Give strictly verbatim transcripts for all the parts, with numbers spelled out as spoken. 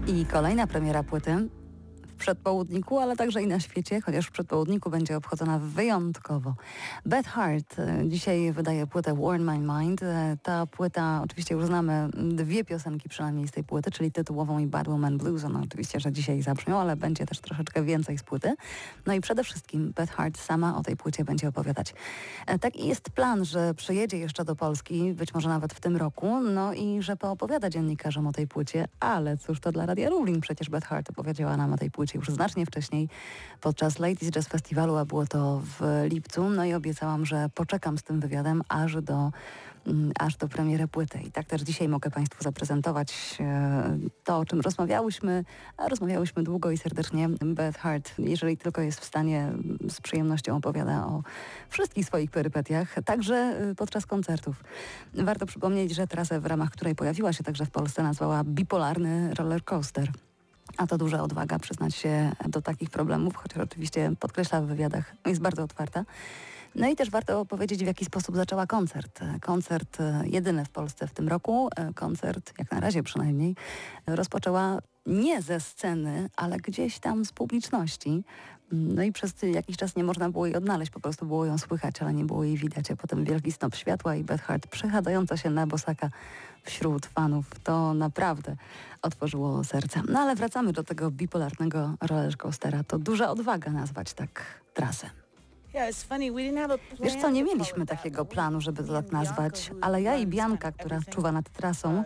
I kolejna premiera płyty w przedpołudniku, ale także i na świecie, chociaż w przedpołudniku będzie obchodzona wyjątkowo. Beth Hart dzisiaj wydaje płytę Warn My Mind. Ta płyta, oczywiście już znamy dwie piosenki przynajmniej z tej płyty, czyli tytułową i Bad Woman Blues. One oczywiście, że dzisiaj zabrzmią, ale będzie też troszeczkę więcej z płyty. No i przede wszystkim Beth Hart sama o tej płycie będzie opowiadać. Taki jest plan, że przyjedzie jeszcze do Polski, być może nawet w tym roku, no i że poopowiada dziennikarzom o tej płycie, ale cóż to dla Radia Lublin, przecież Beth Hart opowiedziała nam o tej płycie już znacznie wcześniej podczas Ladies Jazz Festiwalu, a było to w lipcu. No i obiecałam, że poczekam z tym wywiadem aż do, aż do premiery płyty. I tak też dzisiaj mogę Państwu zaprezentować to, o czym rozmawiałyśmy. A rozmawiałyśmy długo i serdecznie. Beth Hart, jeżeli tylko jest w stanie, z przyjemnością opowiada o wszystkich swoich perypetiach, także podczas koncertów. Warto przypomnieć, że trasę, w ramach której pojawiła się także w Polsce, nazwała Bipolarny Roller Coaster. A to duża odwaga przyznać się do takich problemów, chociaż oczywiście podkreśla w wywiadach, jest bardzo otwarta. No i też warto powiedzieć, w jaki sposób zaczęła koncert. Koncert jedyny w Polsce w tym roku, koncert, jak na razie przynajmniej, rozpoczęła nie ze sceny, ale gdzieś tam z publiczności. No i przez jakiś czas nie można było jej odnaleźć, po prostu było ją słychać, ale nie było jej widać. A potem wielki snop światła i Beth Hart przechadzająca się na bosaka wśród fanów. To naprawdę otworzyło serce. No ale wracamy do tego bipolarnego rollercoastera. To duża odwaga nazwać tak trasę. Wiesz co, nie mieliśmy takiego planu, żeby to tak nazwać, ale ja i Bianka, która czuwa nad trasą,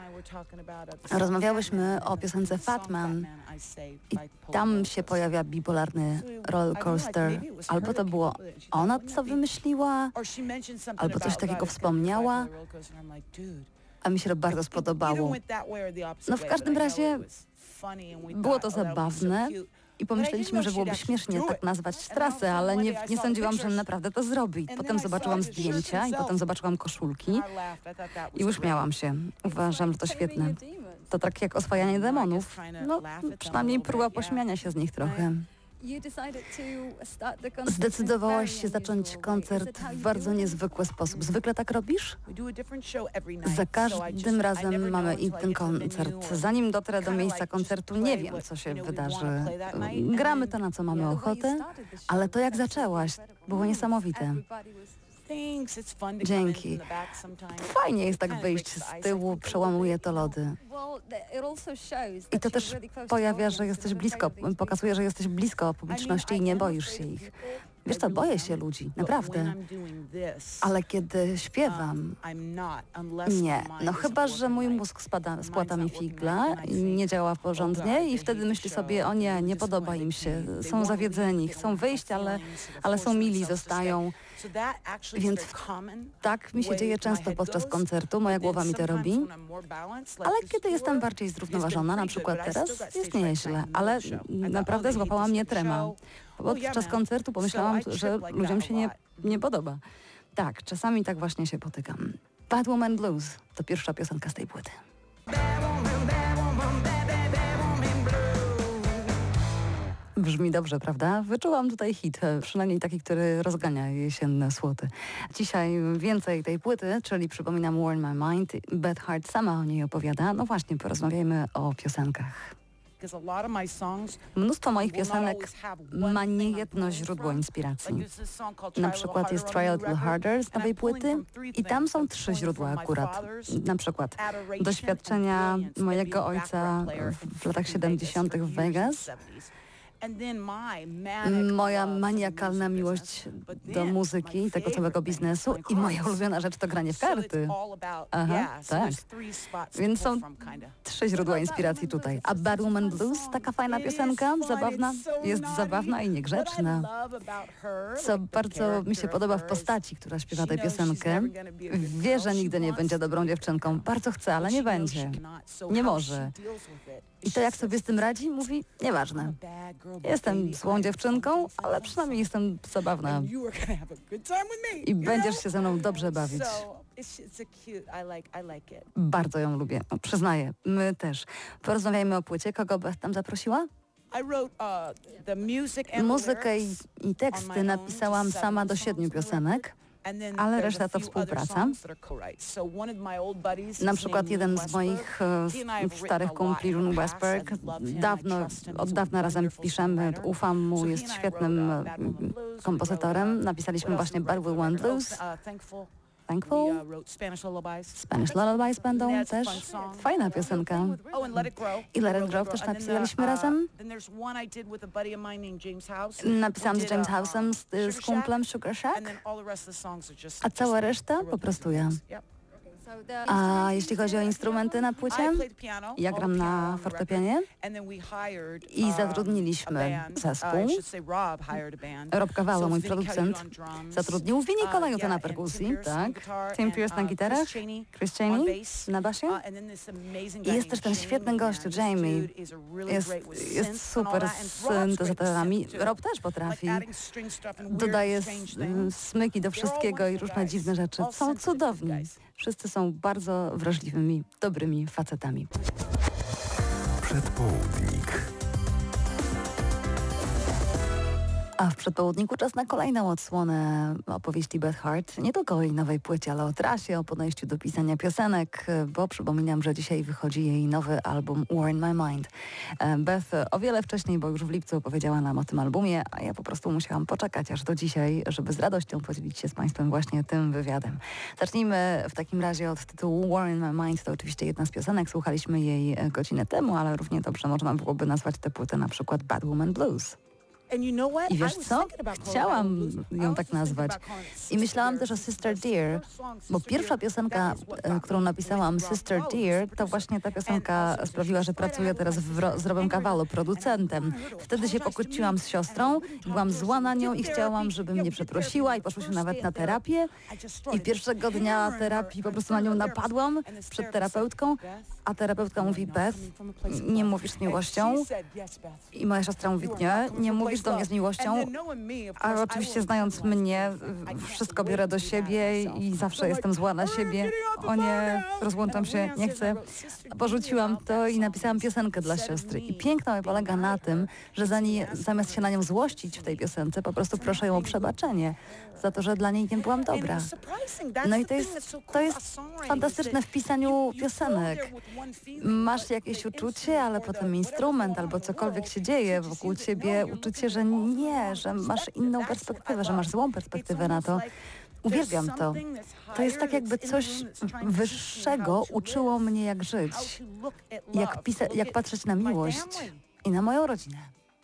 rozmawiałyśmy o piosence Fat Man i tam się pojawia bipolarny rollercoaster. Albo to było ona, co wymyśliła, albo coś takiego wspomniała, a mi się to bardzo spodobało. No w każdym razie było to zabawne. I pomyśleliśmy, że byłoby śmiesznie tak nazwać trasę, ale nie, nie sądziłam, że naprawdę to zrobi. Potem zobaczyłam zdjęcia i potem zobaczyłam koszulki i uśmiałam się. Uważam, że to świetne. To tak jak oswajanie demonów. No, przynajmniej próba pośmiania się z nich trochę. Zdecydowałaś się zacząć koncert w bardzo niezwykły sposób. Zwykle tak robisz? Za każdym razem mamy inny koncert. Zanim dotrę do miejsca koncertu, nie wiem, co się wydarzy. Gramy to, na co mamy ochotę, ale to, jak zaczęłaś, było niesamowite. Dzięki. Fajnie jest tak wyjść z tyłu, przełamuje to lody. I to też pojawia, że jesteś blisko, pokazuje, że jesteś blisko publiczności i nie boisz się ich. Wiesz co, boję się ludzi, naprawdę. Ale kiedy śpiewam, nie. No chyba, że mój mózg spada, spłata mi figla, nie działa porządnie i wtedy myśli sobie, o nie, nie podoba im się, są zawiedzeni, chcą wyjść, ale, ale są mili, zostają. Więc tak mi się dzieje często podczas koncertu, moja głowa mi to robi. Ale kiedy jestem bardziej zrównoważona, na przykład teraz, jest nieźle, ale naprawdę złapała mnie trema. Podczas koncertu pomyślałam, że ludziom się nie, nie podoba. Tak, czasami tak właśnie się potykam. Bad Woman Blues to pierwsza piosenka z tej płyty. Brzmi dobrze, prawda? Wyczułam tutaj hit, przynajmniej taki, który rozgania jesienne słoty. Dzisiaj więcej tej płyty, czyli przypominam Warn My Mind. Beth Hart sama o niej opowiada. No właśnie, porozmawiajmy o piosenkach. Mnóstwo moich piosenek ma niejedno źródło inspiracji. Na przykład jest Try a Little Harder z nowej płyty i tam są trzy źródła akurat. Na przykład doświadczenia mojego ojca w latach siedemdziesiątych w Vegas, moja maniakalna miłość do muzyki i tego całego biznesu i moja ulubiona rzecz to granie w karty. Aha, tak. Więc są trzy źródła inspiracji tutaj. A Bad Woman Blues, taka fajna piosenka, zabawna, jest zabawna i niegrzeczna. Co bardzo mi się podoba w postaci, która śpiewa tę piosenkę. Wie, że nigdy nie będzie dobrą dziewczynką. Bardzo chce, ale nie będzie. Nie może. I to, jak sobie z tym radzi, mówi, nieważne. Jestem złą dziewczynką, ale przynajmniej jestem zabawna. I będziesz się ze mną dobrze bawić. Bardzo ją lubię, no, przyznaję. My też. Porozmawiajmy o płycie. Kogo Beth tam zaprosiła? Muzykę i, i teksty napisałam sama do siedmiu piosenek. ale reszta to współpraca. Na przykład jeden z moich e, starych kumpli, Ron Westberg, dawno, od dawna razem piszemy, ufam mu, jest świetnym e, kompozytorem. Napisaliśmy właśnie Bad Will Want Blues. Thankful. Spanish Lullabies będą też. Fajna piosenka. I Let It Grow też napisaliśmy razem. Napisałam z James House'em, z, z kumplem Sugar Shack. A cała reszta po prostu ja. A jeśli chodzi o instrumenty na płycie, ja gram na fortepianie i zatrudniliśmy zespół. Rob Cavallo, mój producent, zatrudnił Vinnie Colaiuta na perkusji, tak. Tim Pierce na gitarach, Chris Chaney na basie. I jest też ten świetny gościu, Jamie. Jest, jest super z syntezatorami. Rob też potrafi. Dodaje s- smyki do wszystkiego i różne dziwne rzeczy. Są cudowni. Wszyscy są bardzo wrażliwymi, dobrymi facetami. Przedpołudnik. A w przedpołudniku czas na kolejną odsłonę opowieści Beth Hart. Nie tylko o jej nowej płycie, ale o trasie, o podejściu do pisania piosenek, bo przypominam, że dzisiaj wychodzi jej nowy album War in My Mind. Beth o wiele wcześniej, bo już w lipcu opowiedziała nam o tym albumie, a ja po prostu musiałam poczekać aż do dzisiaj, żeby z radością podzielić się z Państwem właśnie tym wywiadem. Zacznijmy w takim razie od tytułu War in My Mind. To oczywiście jedna z piosenek. Słuchaliśmy jej godzinę temu, ale równie dobrze można byłoby nazwać tę płytę na przykład Bad Woman Blues. I wiesz co? Chciałam ją tak nazwać. I myślałam też o Sister Dear, bo pierwsza piosenka, e, którą napisałam, Sister Dear, to właśnie ta piosenka sprawiła, że pracuję teraz w ro- z Robem Cavallo, producentem. Wtedy się pokłóciłam z siostrą, byłam zła na nią i chciałam, żeby mnie przeprosiła i poszłyśmy nawet na terapię. I pierwszego dnia terapii po prostu na nią napadłam przed terapeutką, a terapeutka mówi: Beth, nie mówisz z miłością. I moja siostra mówi: nie, nie mówisz do mnie z miłością, a oczywiście znając mnie, wszystko biorę do siebie i zawsze jestem zła na siebie. O nie, rozłączam się, nie chcę. Porzuciłam to i napisałam piosenkę dla siostry. I piękno polega na tym, że za nie, zamiast się na nią złościć w tej piosence, po prostu proszę ją o przebaczenie za to, że dla niej nie byłam dobra. No i to jest, to jest fantastyczne w pisaniu piosenek. Masz jakieś uczucie, ale potem instrument albo cokolwiek się dzieje wokół ciebie, uczucie, że nie, że masz inną perspektywę, że masz złą perspektywę na to. Uwielbiam to. To jest tak, jakby coś wyższego uczyło mnie, jak żyć, jak, pisa- jak patrzeć na miłość i na moją rodzinę.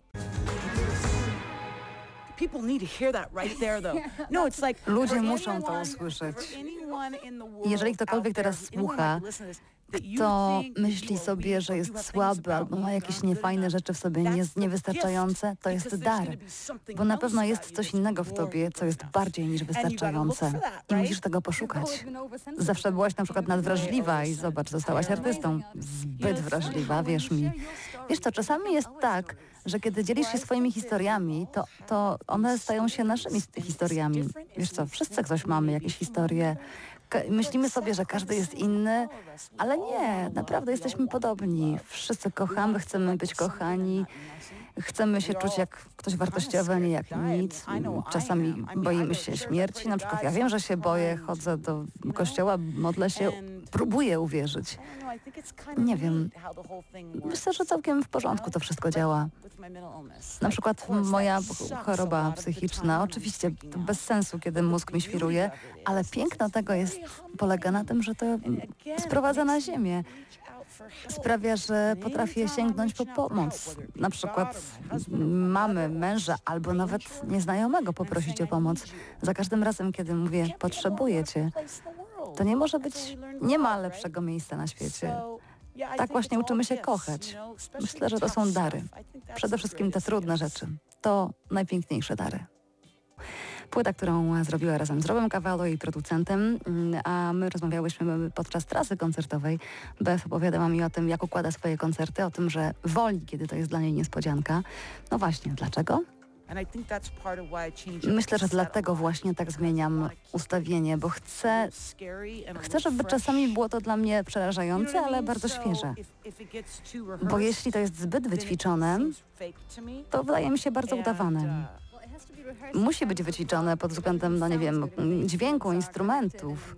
Ludzie muszą to usłyszeć. Jeżeli ktokolwiek teraz słucha, kto myśli sobie, że jest słaby albo ma jakieś niefajne rzeczy w sobie, nie, niewystarczające, to jest dar. Bo na pewno jest coś innego w tobie, co jest bardziej niż wystarczające. I musisz tego poszukać. Zawsze byłaś na przykład nadwrażliwa i zobacz, zostałaś artystą. Zbyt wrażliwa, wierz mi. Wiesz co, czasami jest tak, że kiedy dzielisz się swoimi historiami, to, to one stają się naszymi historiami. Wiesz co, wszyscy coś mamy, jakieś historie. Ka- myślimy sobie, że każdy jest inny, ale nie, naprawdę jesteśmy podobni. Wszyscy kochamy, chcemy być kochani, chcemy się czuć jak ktoś wartościowy, a nie jak nic. Czasami boimy się śmierci, na przykład ja wiem, że się boję, chodzę do kościoła, modlę się, próbuję uwierzyć. Nie wiem, myślę, że całkiem w porządku to wszystko działa. Na przykład moja choroba psychiczna, oczywiście to bez sensu, kiedy mózg mi świruje, ale piękno tego jest, polega na tym, że to sprowadza na ziemię. Sprawia, że potrafię sięgnąć po pomoc. Na przykład mamy, męża albo nawet nieznajomego poprosić o pomoc. Za każdym razem, kiedy mówię, potrzebuję cię, to nie może być, nie ma lepszego miejsca na świecie. Tak właśnie uczymy się kochać. Myślę, że to są dary. Przede wszystkim te trudne rzeczy. To najpiękniejsze dary. Płyta, którą zrobiła razem z Robem Cavallo i producentem, a my rozmawiałyśmy podczas trasy koncertowej. Beth opowiadała mi o tym, jak układa swoje koncerty, o tym, że woli, kiedy to jest dla niej niespodzianka. No właśnie, dlaczego? Myślę, że dlatego właśnie tak zmieniam ustawienie, bo chcę, chcę, żeby czasami było to dla mnie przerażające, ale bardzo świeże. Bo jeśli to jest zbyt wyćwiczone, to wydaje mi się bardzo udawane. musi być wyćwiczone pod względem, no nie wiem, dźwięku, instrumentów.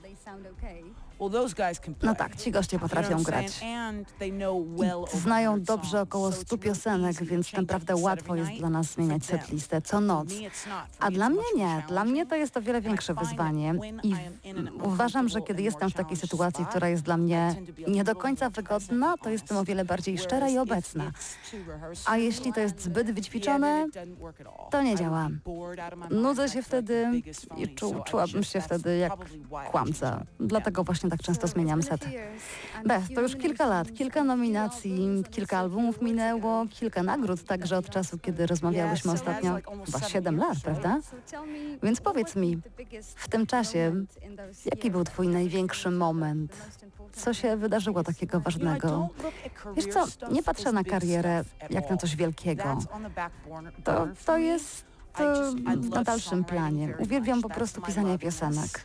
No tak, ci goście potrafią grać. I znają dobrze około stu piosenek, więc naprawdę łatwo jest dla nas zmieniać setlistę co noc. A dla mnie nie. Dla mnie to jest o wiele większe wyzwanie i uważam, że kiedy jestem w takiej sytuacji, która jest dla mnie nie do końca wygodna, to jestem o wiele bardziej szczera i obecna. A jeśli to jest zbyt wyćwiczone, to nie działa. Nudzę się wtedy i czu, czułabym się wtedy jak kłamca. Dlatego właśnie tak często zmieniam set. Beth, to już kilka lat, kilka nominacji, kilka albumów minęło, kilka nagród także od czasu, kiedy rozmawiałyśmy ostatnio. Chyba siedem lat, prawda? Więc powiedz mi, w tym czasie, jaki był twój największy moment? Co się wydarzyło takiego ważnego? Wiesz co, nie patrzę na karierę jak na coś wielkiego. To, to jest to na dalszym planie. Uwielbiam po prostu pisanie piosenek.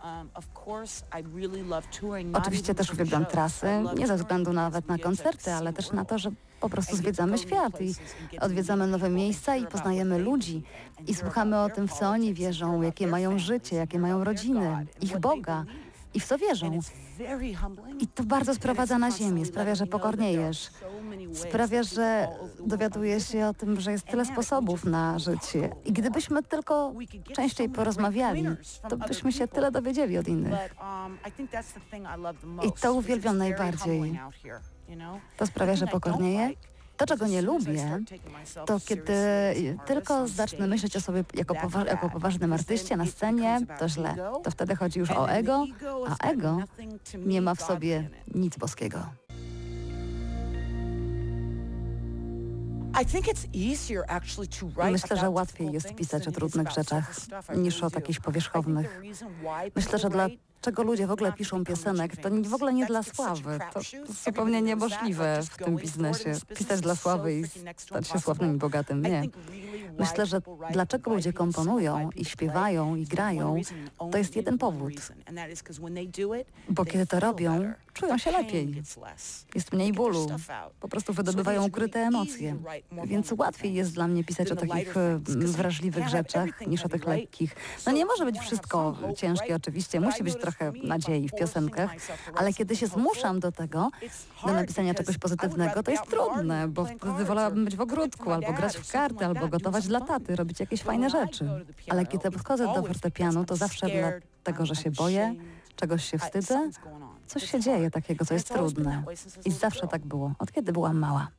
Oczywiście też uwielbiam trasy, nie ze względu nawet na koncerty, ale też na to, że po prostu zwiedzamy świat i odwiedzamy nowe miejsca i poznajemy ludzi i słuchamy o tym, w co oni wierzą, jakie mają życie, jakie mają rodziny, ich Boga i w co wierzą. I to bardzo sprowadza na ziemię, sprawia, że pokorniejesz. Sprawia, że dowiadujesz się o tym, że jest tyle sposobów na życie. I gdybyśmy tylko częściej porozmawiali, to byśmy się tyle dowiedzieli od innych. I to uwielbiam najbardziej. To sprawia, że pokornieję. To, czego nie lubię, to kiedy tylko zacznę myśleć o sobie jako, powa jako poważnym artyście na scenie, to źle. To wtedy chodzi już o ego, a ego nie ma w sobie nic boskiego. Myślę, że łatwiej jest pisać o trudnych rzeczach niż o takich powierzchownych. Myślę, że dlaczego ludzie w ogóle piszą piosenek, to w ogóle nie dla sławy. To, to zupełnie niemożliwe w tym biznesie. Pisać dla sławy i stać się sławnym i bogatym. Nie. Myślę, że dlaczego ludzie komponują i śpiewają i grają, to jest jeden powód. Bo kiedy to robią, czują się lepiej. Jest mniej bólu. Po prostu wydobywają ukryte emocje. Więc łatwiej jest dla mnie pisać o takich wrażliwych rzeczach niż o tych lekkich. No nie może być wszystko ciężkie oczywiście. Musi być trochę nadziei w piosenkach, ale kiedy się zmuszam do tego, do napisania czegoś pozytywnego, to jest trudne, bo wtedy wolałabym być w ogródku, albo grać w karty, albo gotować dla taty, robić jakieś fajne rzeczy. Ale kiedy podchodzę do fortepianu, to zawsze dlatego, że się boję, czegoś się wstydzę, coś się dzieje takiego, co jest trudne. I zawsze tak było, od kiedy byłam mała.